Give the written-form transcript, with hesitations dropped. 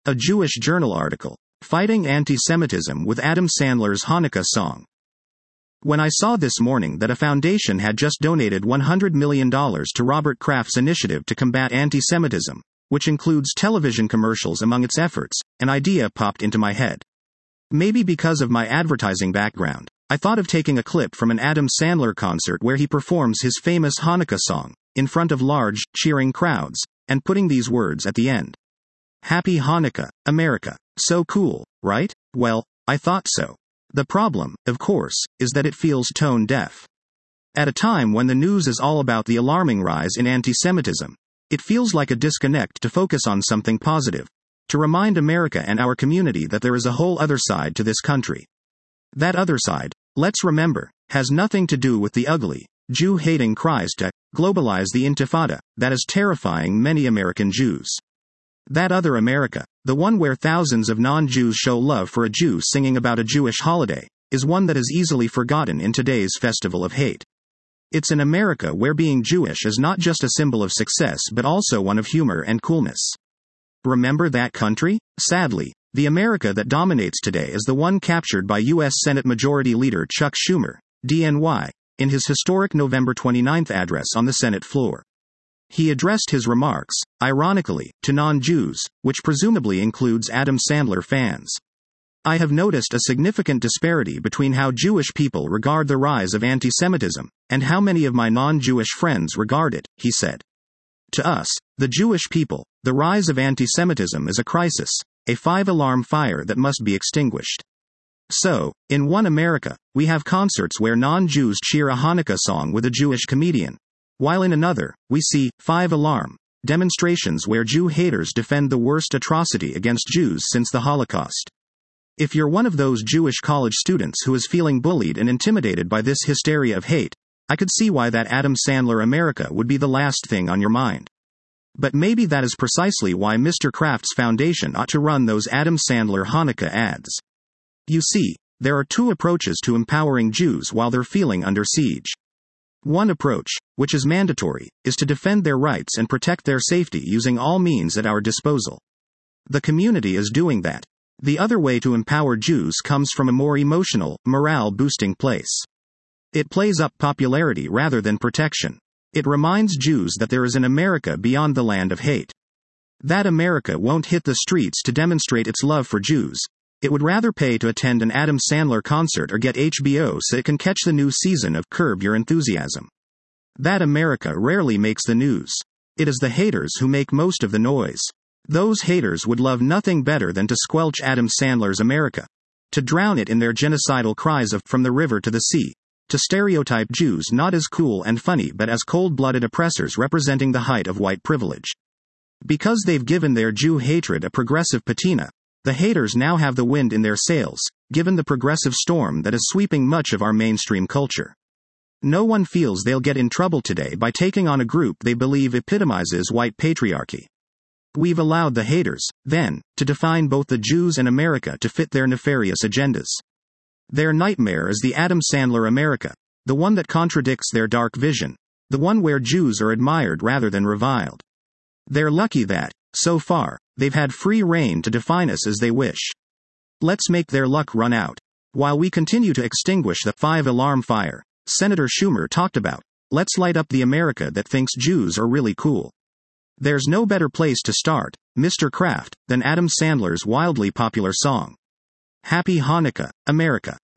A Jewish Journal article. Fighting Anti-Semitism with Adam Sandler's Hanukkah Song. When I saw this morning that a foundation had just donated $100 million to Robert Kraft's initiative to combat anti-Semitism, which includes television commercials among its efforts, an idea popped into my head. Maybe because of my advertising background, I thought of taking a clip from an Adam Sandler concert where he performs his famous Hanukkah song, in front of large, cheering crowds, and putting these words at the end. Happy Hanukkah, America. So cool, right? Well, I thought so. The problem, of course, is that it feels tone deaf. At a time when the news is all about the alarming rise in anti-Semitism, it feels like a disconnect to focus on something positive, to remind America and our community that there is a whole other side to this country. That other side, let's remember, has nothing to do with the ugly, Jew-hating cries to globalize the Intifada that is terrifying many American Jews. That other America, the one where thousands of non-Jews show love for a Jew singing about a Jewish holiday, is one that is easily forgotten in today's festival of hate. It's an America where being Jewish is not just a symbol of success but also one of humor and coolness. Remember that country? Sadly, the America that dominates today is the one captured by U.S. Senate Majority Leader Chuck Schumer, DNY, in his historic November 29 address on the Senate floor. He addressed his remarks, ironically, to non-Jews, which presumably includes Adam Sandler fans. I have noticed a significant disparity between how Jewish people regard the rise of anti-Semitism, and how many of my non-Jewish friends regard it, he said. To us, the Jewish people, the rise of anti-Semitism is a crisis, a five-alarm fire that must be extinguished. So, in one America, we have concerts where non-Jews cheer a Hanukkah song with a Jewish comedian, while in another, we see five-alarm demonstrations where Jew haters defend the worst atrocity against Jews since the Holocaust. If you're one of those Jewish college students who is feeling bullied and intimidated by this hysteria of hate, I could see why that Adam Sandler America would be the last thing on your mind. But maybe that is precisely why Mr. Kraft's foundation ought to run those Adam Sandler Hanukkah ads. You see, there are two approaches to empowering Jews while they're feeling under siege. One approach, which is mandatory, is to defend their rights and protect their safety using all means at our disposal. The community is doing that. The other way to empower Jews comes from a more emotional, morale-boosting place. It plays up popularity rather than protection. It reminds Jews that there is an America beyond the land of hate. That America won't hit the streets to demonstrate its love for Jews. It would rather pay to attend an Adam Sandler concert or get HBO so it can catch the new season of Curb Your Enthusiasm. That America rarely makes the news. It is the haters who make most of the noise. Those haters would love nothing better than to squelch Adam Sandler's America, to drown it in their genocidal cries of "from the river to the sea," to stereotype Jews not as cool and funny but as cold-blooded oppressors representing the height of white privilege. Because they've given their Jew hatred a progressive patina, the haters now have the wind in their sails, given the progressive storm that is sweeping much of our mainstream culture. No one feels they'll get in trouble today by taking on a group they believe epitomizes white patriarchy. We've allowed the haters, then, to define both the Jews and America to fit their nefarious agendas. Their nightmare is the Adam Sandler America, the one that contradicts their dark vision, the one where Jews are admired rather than reviled. They're lucky that, so far, they've had free rein to define us as they wish. Let's make their luck run out. While we continue to extinguish the five-alarm fire Senator Schumer talked about, let's light up the America that thinks Jews are really cool. There's no better place to start, Mr. Kraft, than Adam Sandler's wildly popular song. Happy Hanukkah, America.